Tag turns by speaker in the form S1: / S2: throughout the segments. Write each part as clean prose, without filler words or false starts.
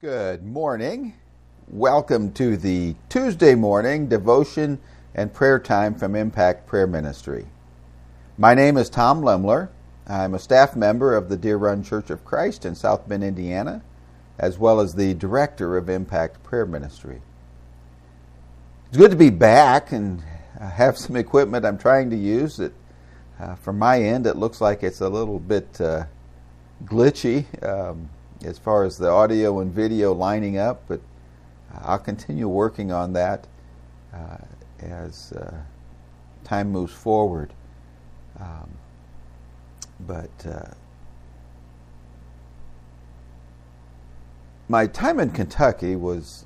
S1: Good morning. Welcome to the Tuesday morning devotion and prayer time from Impact Prayer Ministry. My name is Tom Lemler. I'm a staff member of the Deer Run Church of Christ in South Bend, Indiana, as well as the director of Impact Prayer Ministry. It's good to be back and have some equipment I'm trying to use that from my end it looks like it's a little bit glitchy as far as the audio and video lining up, but I'll continue working on that as time moves forward. But my time in Kentucky was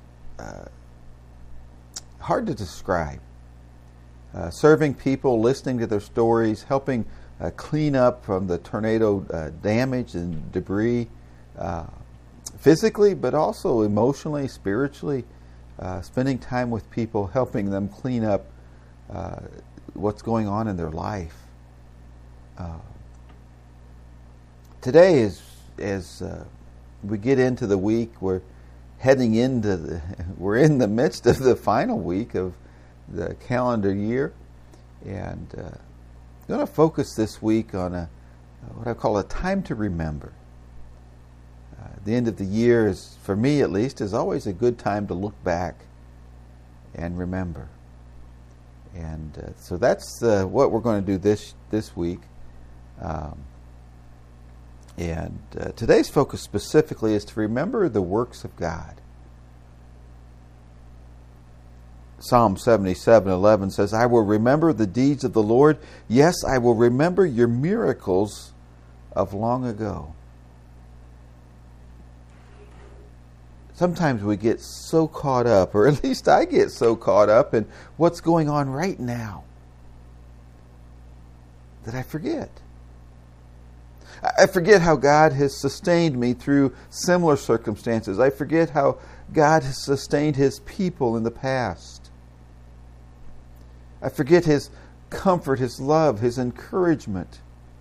S1: hard to describe. Serving people, listening to their stories, helping clean up from the tornado damage and debris, physically, but also emotionally, spiritually, spending time with people, helping them clean up what's going on in their life. Today, as we get into the week, we're in the midst of the final week of the calendar year, and I'm going to focus this week on what I call a time to remember. The end of the year is, for me at least, is always a good time to look back and remember. And so that's what we're going to do this week. And today's focus specifically is to remember the works of God. Psalm 77:11 says, "I will remember the deeds of the Lord. Yes, I will remember your miracles of long ago." Sometimes we get so caught up, or at least I get so caught up in what's going on right now, that I forget. I forget how God has sustained me through similar circumstances. I forget how God has sustained His people in the past. I forget His comfort, His love, His encouragement.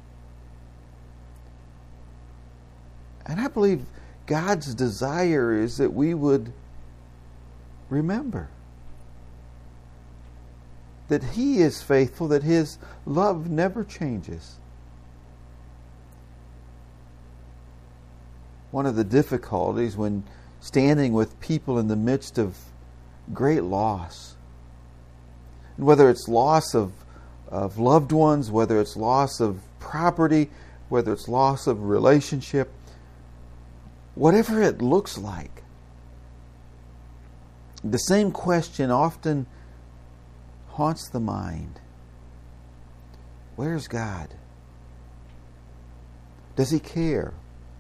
S1: And I believe God's desire is that we would remember that He is faithful, that His love never changes. One of the difficulties when standing with people in the midst of great loss, and whether it's loss of loved ones, whether it's loss of property, whether it's loss of relationship, whatever it looks like, the same question often haunts the mind. Where's God? Does He care?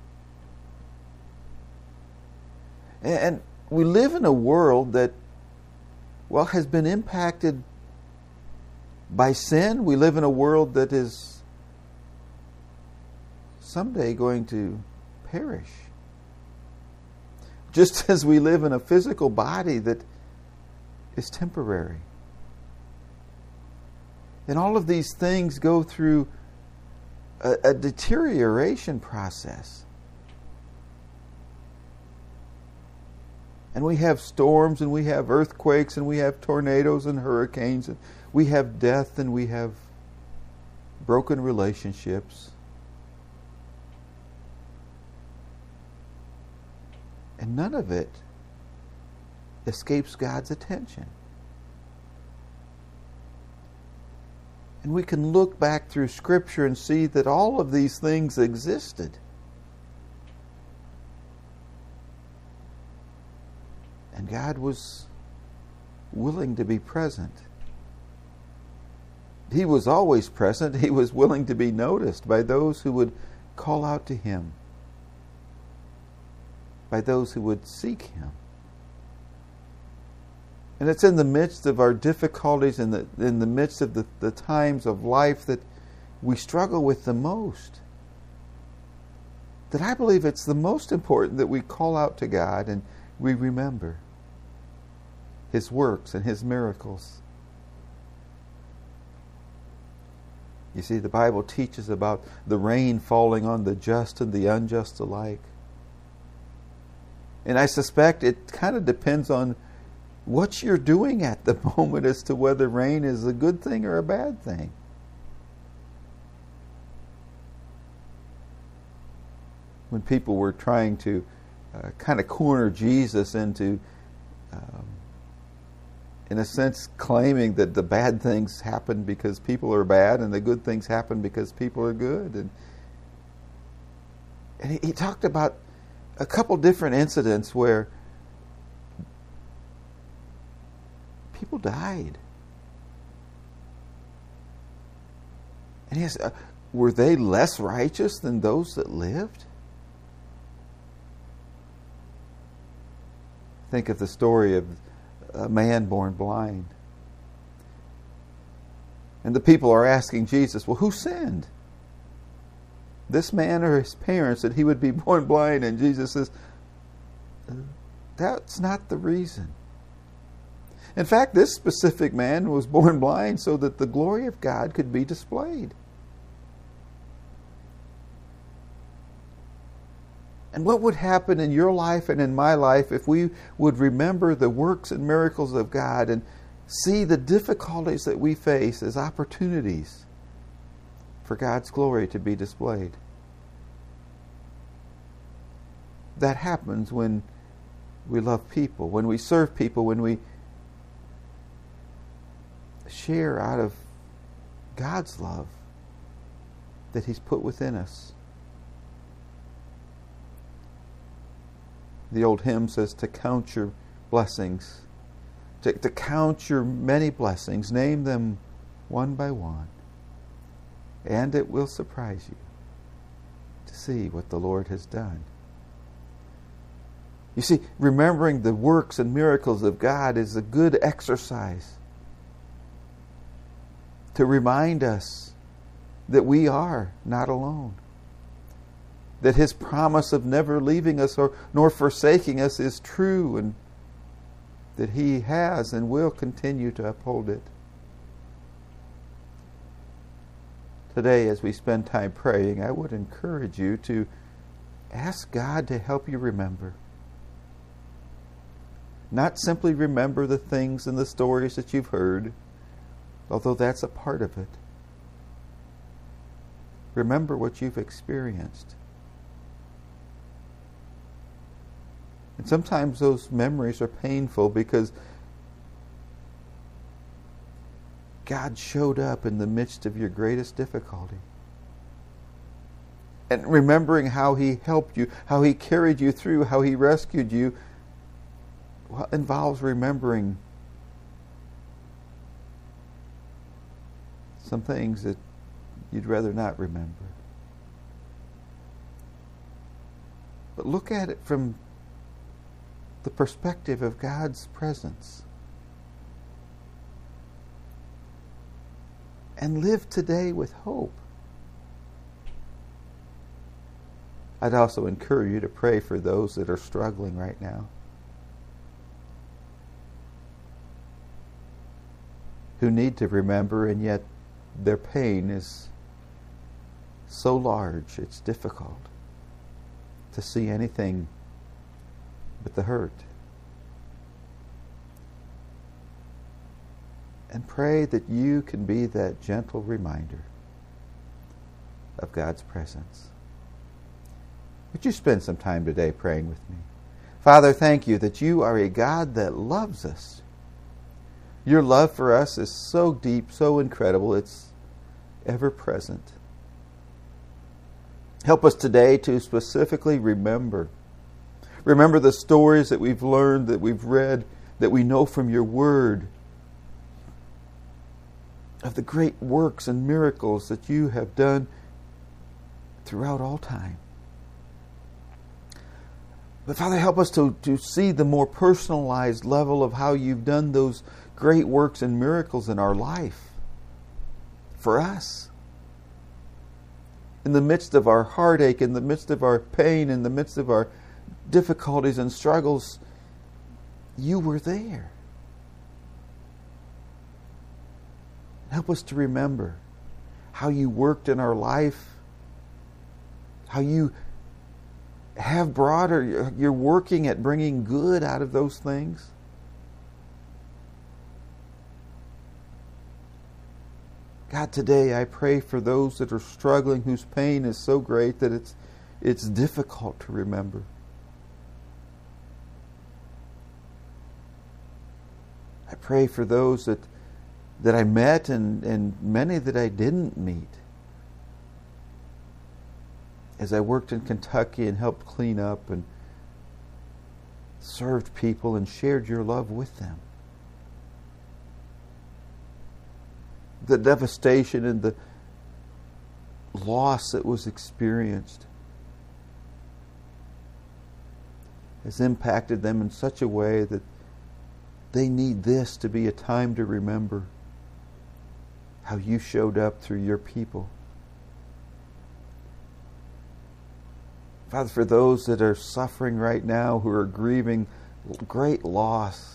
S1: And we live in a world that, has been impacted by sin. We live in a world that is someday going to perish. Just as we live in a physical body that is temporary. And all of these things go through a deterioration process. And we have storms, and we have earthquakes, and we have tornadoes and hurricanes, and we have death, and we have broken relationships. And none of it escapes God's attention. And we can look back through Scripture and see that all of these things existed. And God was willing to be present. He was always present. He was willing to be noticed by those who would call out to Him, by those who would seek Him. And it's in the midst of our difficulties, in the midst of the times of life that we struggle with the most, that I believe it's the most important that we call out to God and we remember His works and His miracles. You see, the Bible teaches about the rain falling on the just and the unjust alike. And I suspect it kind of depends on what you're doing at the moment as to whether rain is a good thing or a bad thing. When people were trying to kind of corner Jesus into, in a sense, claiming that the bad things happen because people are bad and the good things happen because people are good. And he talked about a couple different incidents where people died. And he asked, were they less righteous than those that lived? Think of the story of a man born blind. And the people are asking Jesus, well, who sinned? This man or his parents that he would be born blind? And Jesus says, that's not the reason. In fact, this specific man was born blind so that the glory of God could be displayed. And what would happen in your life and in my life if we would remember the works and miracles of God and see the difficulties that we face as opportunities for God's glory to be displayed? That happens when we love people, when we serve people, when we share out of God's love that He's put within us. The old hymn says to count your blessings, to count your many blessings, name them one by one, and it will surprise you to see what the Lord has done. You see, remembering the works and miracles of God is a good exercise to remind us that we are not alone, that His promise of never leaving us nor forsaking us is true, and that He has and will continue to uphold it. Today, as we spend time praying, I would encourage you to ask God to help you remember. Not simply remember the things and the stories that you've heard, although that's a part of it. Remember what you've experienced. And sometimes those memories are painful because God showed up in the midst of your greatest difficulty. And remembering how He helped you, how He carried you through, how He rescued you, well, involves remembering some things that you'd rather not remember. But look at it from the perspective of God's presence. And live today with hope. I'd also encourage you to pray for those that are struggling right now, who need to remember, and yet their pain is so large it's difficult to see anything but the hurt. And pray that you can be that gentle reminder of God's presence. Would you spend some time today praying with me? Father, thank you that you are a God that loves us. Your love for us is so deep, so incredible, it's ever present. Help us today to specifically remember the stories that we've learned, that we've read, that we know from your word, of the great works and miracles that you have done throughout all time. But Father, help us to see the more personalized level of how you've done those great works and miracles in our life for us. In the midst of our heartache, in the midst of our pain, in the midst of our difficulties and struggles, you were there. Help us to remember how you worked in our life, how you have brought, or you're working at bringing good out of those things? God, today I pray for those that are struggling, whose pain is so great that it's difficult to remember. I pray for those that I met and many that I didn't meet. As I worked in Kentucky and helped clean up and served people and shared your love with them. The devastation and the loss that was experienced has impacted them in such a way that they need this to be a time to remember how you showed up through your people. Father, for those that are suffering right now, who are grieving great loss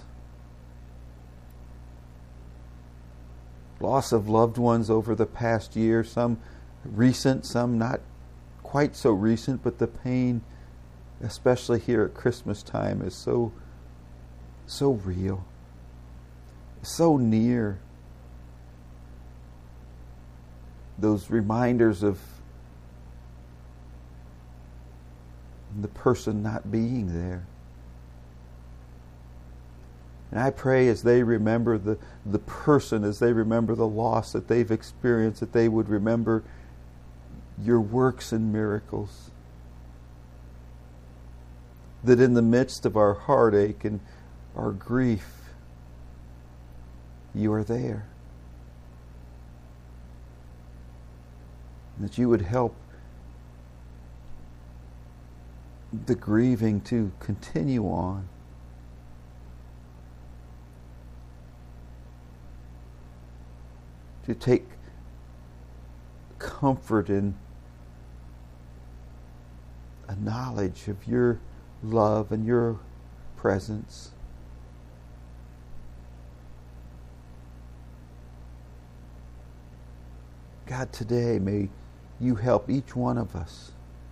S1: of loved ones over the past year, some recent, some not quite so recent, but the pain, especially here at Christmas time, is so real, so near. Those reminders of the person not being there. And I pray as they remember the person, as they remember the loss that they've experienced, that they would remember your works and miracles. That in the midst of our heartache and our grief, you are there. And that you would help the grieving to continue on. To take comfort in a knowledge of your love and your presence. God, today may you help each one of us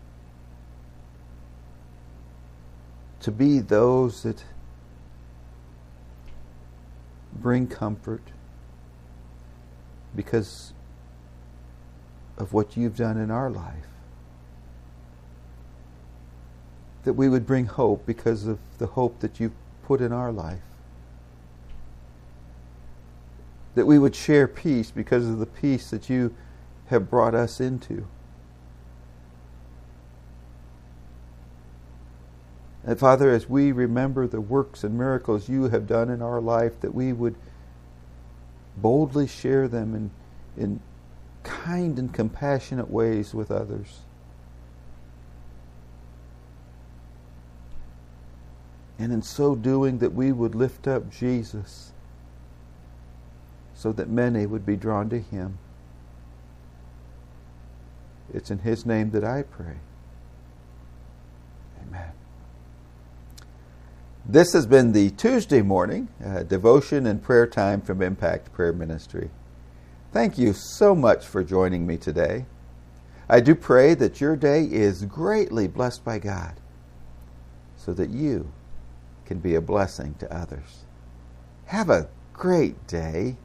S1: to be those that bring comfort because of what you've done in our life. That we would bring hope because of the hope that you've put in our life. That we would share peace because of the peace that you have brought us into. And Father, as we remember the works and miracles you have done in our life, that we would boldly share them in kind and compassionate ways with others. And in so doing, that we would lift up Jesus so that many would be drawn to him. It's in his name that I pray. Amen. This has been the Tuesday morning devotion and prayer time from Impact Prayer Ministry. Thank you so much for joining me today. I do pray that your day is greatly blessed by God so that you can be a blessing to others. Have a great day.